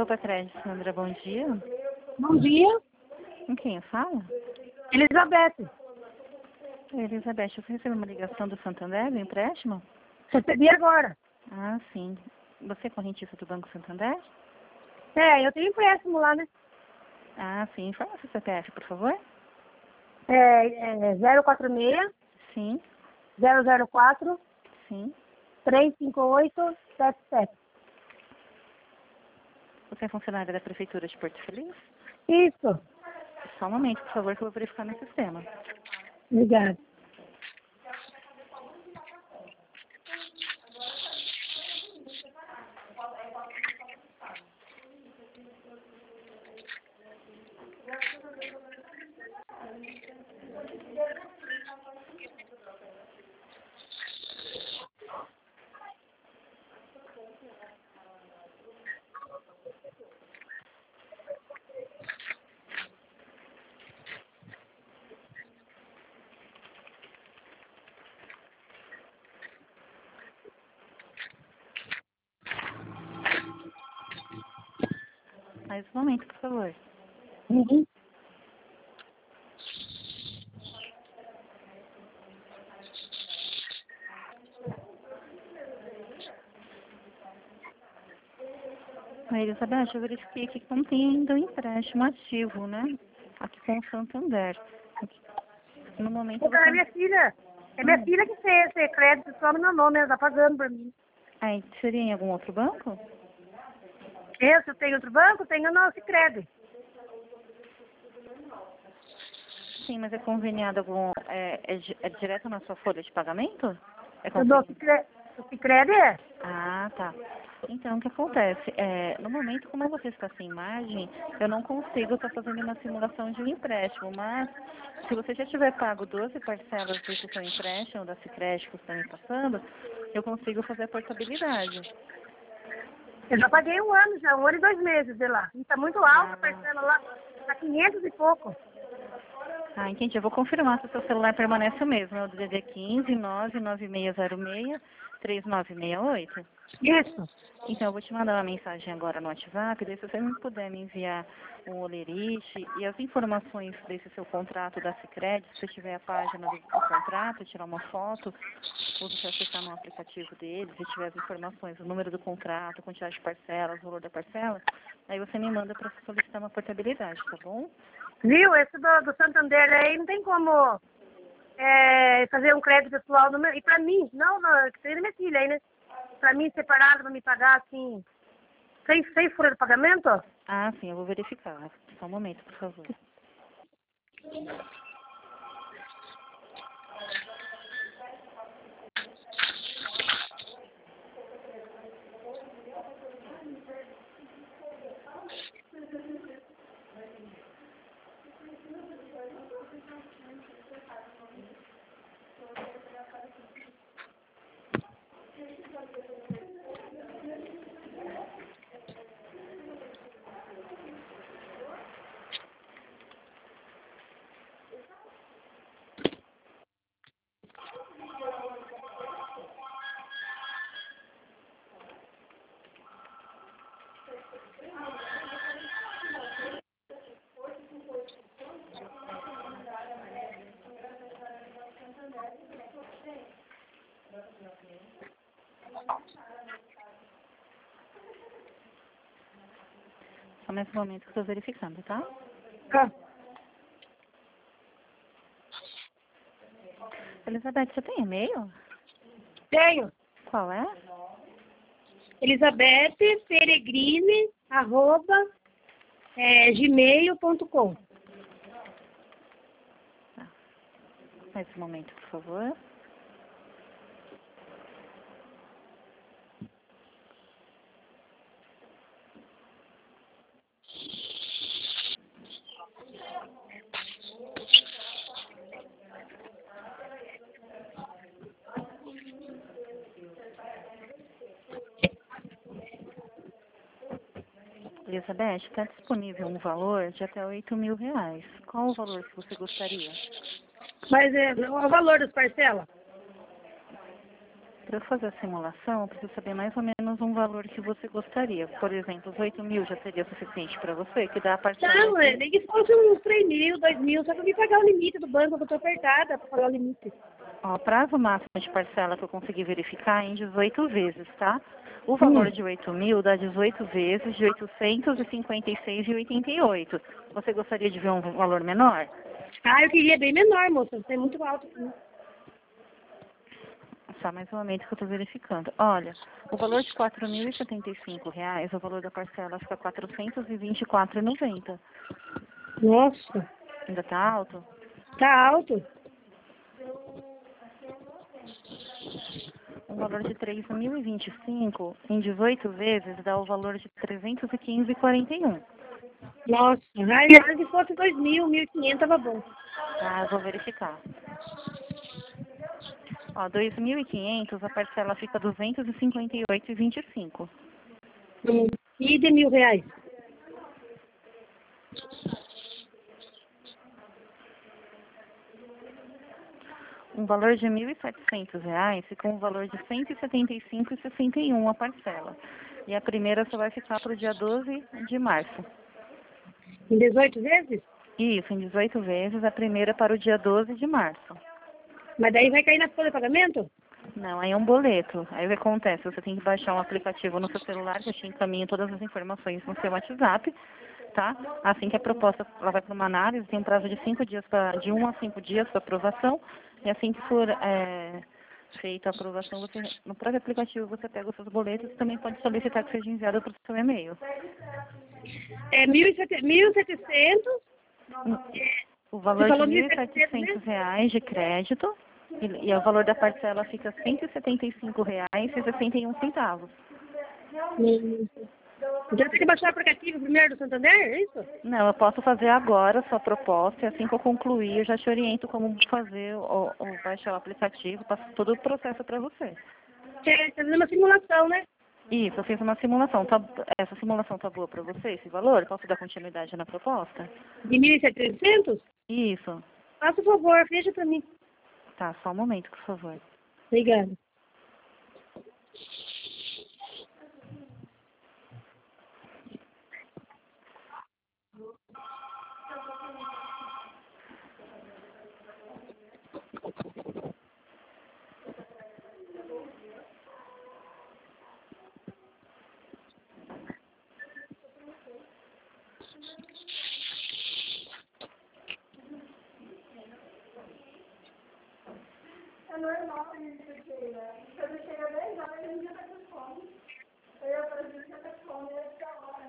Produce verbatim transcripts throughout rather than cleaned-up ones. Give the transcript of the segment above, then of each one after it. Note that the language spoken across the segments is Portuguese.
Copa Crédito, Sandra, bom dia. Bom dia. Com quem eu falo? Elizabeth. Elizabeth, você recebeu uma ligação do Santander, do empréstimo? Recebi agora. Ah, sim. Você é correntista do Banco Santander? É, eu tenho empréstimo lá, né? Ah, sim. Informa seu C P F, por favor. É, é zero quatro seis, Sim, zero zero quatro, sim. três cinco oito, sete sete. Você é funcionária da Prefeitura de Porto Feliz? Isso. Só um momento, por favor, que eu vou verificar no sistema. Obrigada. Mais um momento, por favor. Uhum. Oi, Elizabeth, eu verifiquei aqui que não tem ainda um empréstimo ativo, né? Aqui com o Santander. Aqui, no momento É minha você... filha. É minha Hum. filha que fez esse crédito só no meu nome, ela tá pagando pra mim. Aí, seria em algum outro banco? Eu, se eu tenho outro banco, tenho no Sicredi. Sim, mas é conveniado algum... É, é, di- é direto na sua folha de pagamento? É Eu dou conveniado? Sicredi. O Sicredi é. Ah, tá. Então, o que acontece? É, no momento, como você está sem margem, eu não consigo estar fazendo uma simulação de um empréstimo, mas se você já tiver pago doze parcelas desse seu empréstimo, da Sicredi que você está me passando, eu consigo fazer a portabilidade. Eu já paguei um ano já, um ano e dois meses de lá. E tá muito alta a Ah, parcela lá. Tá quinhentos e pouco. ah, entendi. Eu vou confirmar se o seu celular permanece o mesmo. É o D D quinze, nove nove seis zero seis, três nove seis oito. Isso. Então, eu vou te mandar uma mensagem agora no WhatsApp, daí se você me puder me enviar o olerite e as informações desse seu contrato da Sicredi, se você tiver a página do, do contrato, tirar uma foto, ou se você acessar no aplicativo deles e tiver as informações, o número do contrato, a quantidade de parcelas, o valor da parcela, aí você me manda para solicitar uma portabilidade, tá bom? Viu? Esse do, do Santander aí não tem como é, fazer um crédito pessoal no meu. E pra mim, não, não que seria minha filha aí, né? Pra mim, separado, pra me pagar assim, sem, sem folha de pagamento, ó. Ah, sim, eu vou verificar. Só um momento, por favor. Só mais um momento que eu estou verificando, tá? Tá. Elizabeth, você tem e-mail? Tenho. Qual é? Elizabeth Peregrine, arroba, é, gmail ponto com. Tá. Mais um momento, por favor. Elizabeth, está disponível um valor de até oito mil reais. Qual o valor que você gostaria? Mas é, o valor das parcelas? para eu fazer a simulação, eu preciso saber mais ou menos um valor que você gostaria. Por exemplo, os oito mil já seria suficiente para você, que dá a parcela... Não, é, nem que fosse uns três mil, dois mil, só para me pagar o limite do banco, que eu estou apertada para pagar o limite. Ó, o prazo máximo de parcela que eu consegui verificar é em dezoito vezes, tá? O Hum. valor de oito mil dá dezoito vezes de oitocentos e cinquenta e seis reais e oitenta e oito centavos. Você gostaria de ver um valor menor? Ah, eu queria bem menor, moça, você é muito alto. Só mais um momento que eu estou verificando. Olha, o valor de quatro mil e setenta e cinco reais, o valor da parcela fica quatrocentos e vinte e quatro reais e noventa centavos. Nossa, Ainda está alto? tá alto. O valor de três mil e vinte e cinco em dezoito vezes dá o valor de trezentos e quinze reais e quarenta e um centavos. Nossa, ai, se fosse dois mil, mil e quinhentos, tava bom. Tá, eu vou verificar. Ó, dois mil e quinhentos, a parcela fica duzentos e cinquenta e oito reais e vinte e cinco centavos. Hum. E de mil reais? Um valor de mil e setecentos reais fica um valor de cento e setenta e cinco reais e sessenta e um centavos a parcela. E a primeira só vai ficar para o dia doze de março. Em dezoito vezes? Isso, em dezoito vezes, a primeira para o dia doze de março. Mas daí vai cair na folha de pagamento? Não, aí é um boleto. Aí o que acontece? Você tem que baixar um aplicativo no seu celular, que eu te encaminho todas as informações no seu WhatsApp, tá? Assim que a proposta ela vai para uma análise, tem um prazo de cinco dias pra, de um a cinco dias para aprovação. E assim que for é, feita a aprovação, você, no próprio aplicativo você pega os seus boletos e também pode solicitar que seja enviado para o seu e-mail. É mil e setecentos. O Você valor de falou mil mil e e setecentos, setecentos né? reais de crédito e, e o valor da parcela fica cento e setenta e cinco reais e sessenta e um centavos. Hum. Então tem que baixar o aplicativo primeiro do Santander, é isso? Não, eu posso fazer agora a sua proposta e assim que eu concluir eu já te oriento como fazer o, o baixar o aplicativo, passo todo o processo para você. É, tá fazendo uma simulação, né? Isso, eu fiz uma simulação. Tá, essa simulação tá boa para você, esse valor? Posso dar continuidade na proposta? De mil e setecentos? Isso. Faça o favor, fecha pra mim. Tá, só um momento, por favor. Obrigada. É normal a gente porque, né? Quando chega dez horas, a gente já tá com fome. Eu ia fazer isso, já tá com fome, ia ficar hora.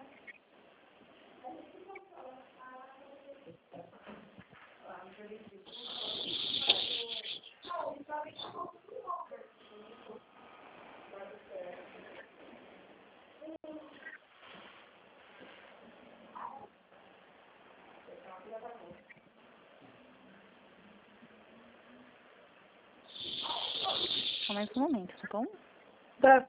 Só mais um momento, tá bom? Tá.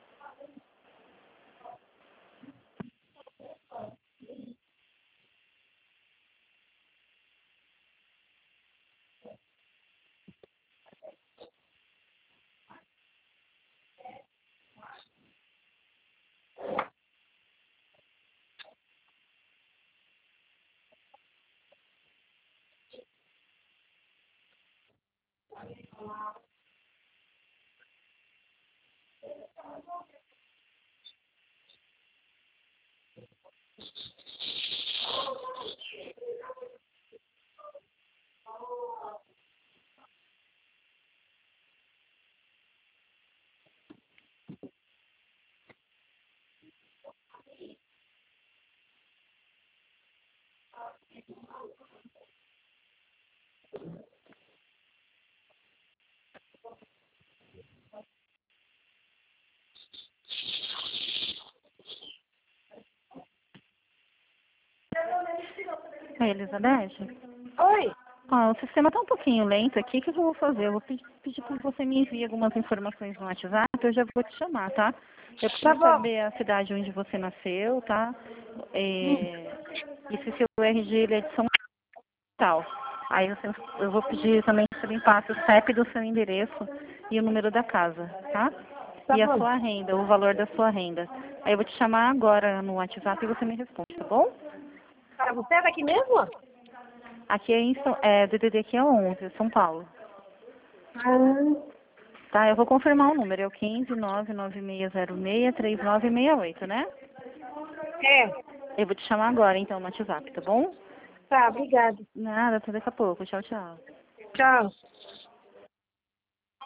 Oi, Elizabeth? Oi? Ó, o sistema tá um pouquinho lento aqui, o que que eu vou fazer? Eu vou pedir, pedir para que você me envie algumas informações no WhatsApp, eu já vou te chamar, tá? Eu Tá preciso bom. saber a cidade onde você nasceu, tá? Hum. É, e se seu R G ele é de São Paulo. Aí você, eu vou pedir também que você me passe o C E P do seu endereço e o número da casa, tá? Tá E a bom. sua renda, o valor da sua renda. Aí eu vou te chamar agora no WhatsApp e você me responde, tá bom? Ah, você é daqui mesmo? Aqui é, em São, é D D D aqui é onze, São Paulo. Ah, Tá, eu vou confirmar o número, é o quinze, nove nove seis zero seis, três nove seis oito, né? é. Eu vou te chamar agora, então, no WhatsApp, tá bom? Tá, obrigada. Nada, até daqui a pouco. Tchau, tchau. Tchau.